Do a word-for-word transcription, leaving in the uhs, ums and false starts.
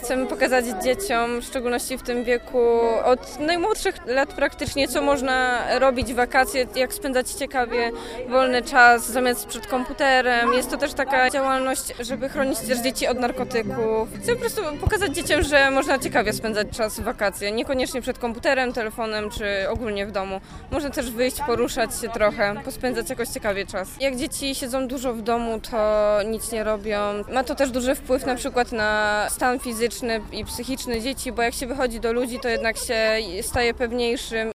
Chcemy pokazać dzieciom, w szczególności w tym wieku, od najmłodszych lat praktycznie, co można robić w wakacje, jak spędzać ciekawie wolny czas zamiast przed komputerem. Jest to też taka działalność, żeby chronić też dzieci od narkotyków. Chcę po prostu pokazać dzieciom, że można ciekawie spędzać czas w wakacje, niekoniecznie przed komputerem, telefonem czy ogólnie w domu. Można też wyjść, poruszać się trochę, pospędzać jakoś ciekawie czas. Jak dzieci siedzą dużo w domu, to nic nie robią. Ma to też duży wpływ na przykład na stan fizyczny i psychiczny dzieci, bo jak się wychodzi do ludzi, to jednak się staje pewniejszym.